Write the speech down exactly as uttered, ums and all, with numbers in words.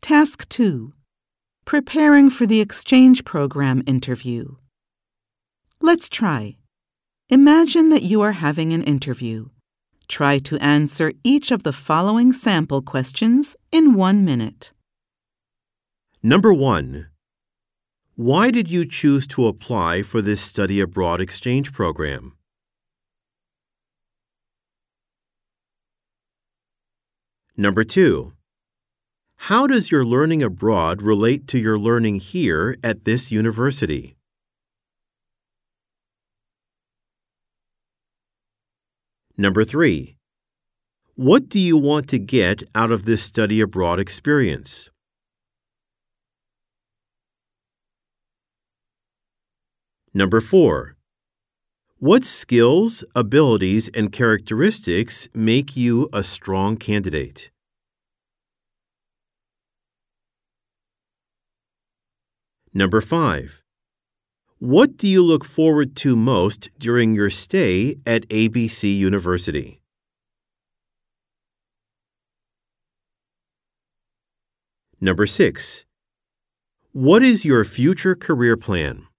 Task two. Preparing for the exchange program interview. Let's try. Imagine that you are having an interview. Try to answer each of the following sample questions in one minute. Number one. Why did you choose to apply for this study abroad exchange program? Number two. How does your learning abroad relate to your learning here at this university? Number three. What do you want to get out of this study abroad experience? Number four. What skills, abilities, and characteristics make you a strong candidate? Number five. What do you look forward to most during your stay at A B C University? Number six. What is your future career plan?